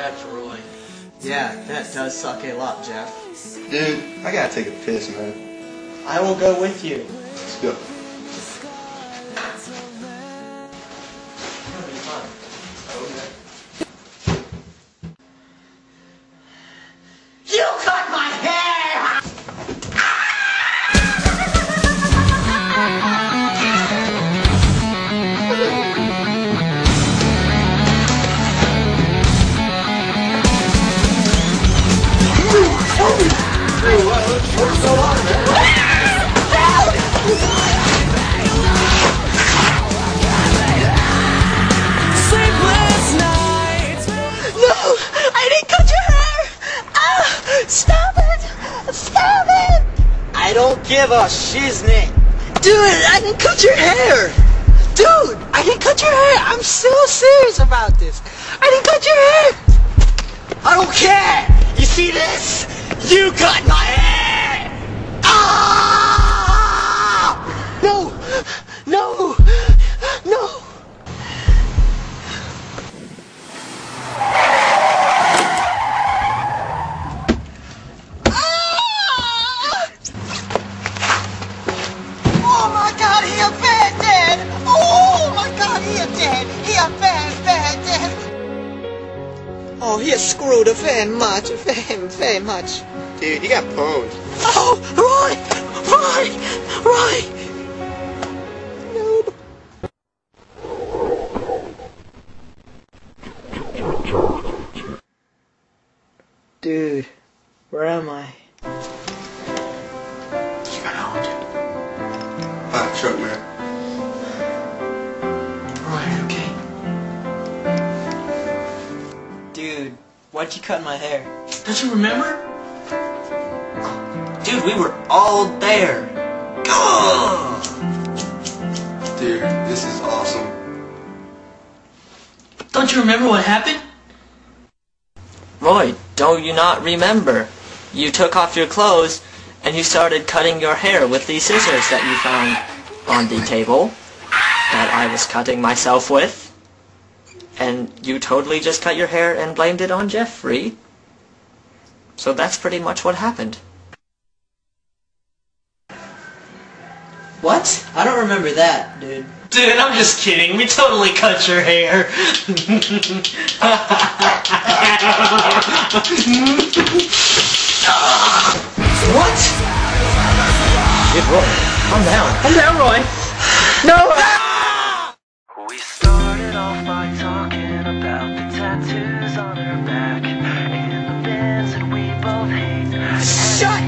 bad for Roy. Yeah, that does suck a lot, Jeff. Dude, I gotta take a piss, man. I will go with you. Let's go. You cut my hair! What's going on, man? Sleepless nights. No, I didn't cut your hair. Ah, stop it! Stop it! I don't give a shiznit. Dude, I didn't cut your hair. Dude, I didn't cut your hair. I'm so serious about this. I didn't cut your hair. I don't care! You see this? You cut my hair! Ah! No, no, no. Oh my God, he a bad dad! Oh my God, he a dad! He a bad dad! Oh, he a screwed very much, very much. Dude, you got pwned. Oh, Roy! Noob. Dude, where am I? You got owned. Alright, truck, man. Right, okay. Dude, why'd you cut my hair? Don't you remember? Dude, we were all there. Ugh! Dude, this is awesome. Don't you remember what happened? Roy, don't you not remember? You took off your clothes and you started cutting your hair with these scissors that you found on the table that I was cutting myself with. And you totally just cut your hair and blamed it on Jeffrey. So that's pretty much what happened. What? I don't remember that, dude. Dude, I'm just kidding. We totally cut your hair. What? Good Roy, calm down. Calm down, Roy. No! We started off by talking about the tattoos on her back and the bands that we both hate. Shut